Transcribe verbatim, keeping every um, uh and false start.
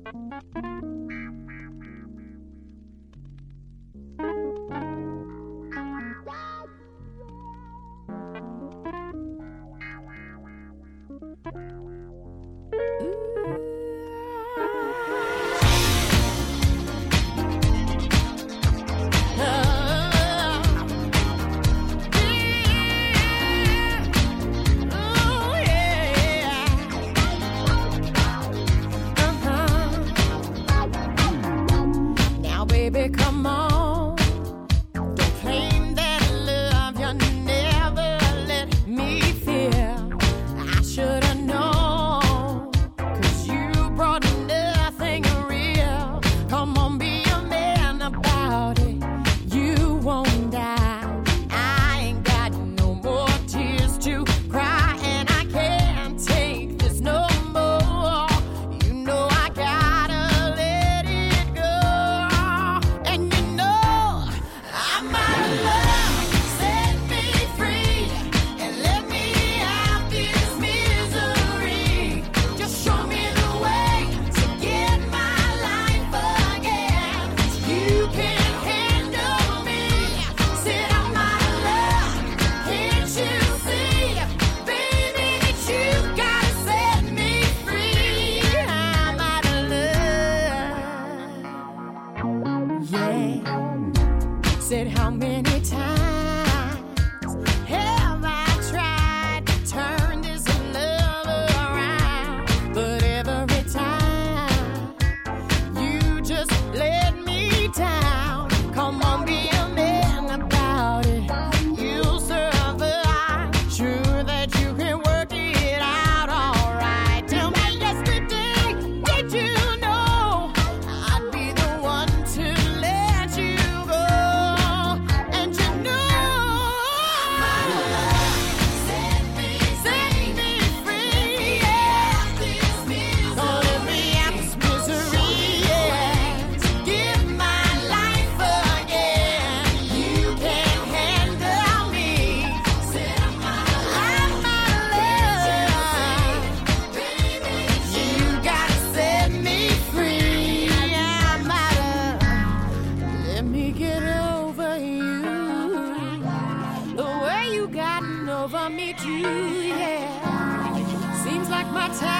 Baby, come on. Don't claim that love you never let me feel. I should have known, 'cause you brought nothing real. Come on, be a man about it. You won't die. I ain't got no more tears to cry, and I can't take this no more. You know I gotta let it go. Said how many times have I tried to turn this love around, but every time you just let me down. Come on, be a man about it. You'll survive. Sure that you can work it out all right. Tell me yesterday, did you know I'd be the one to let you go? Over me too, yeah. Seems like my time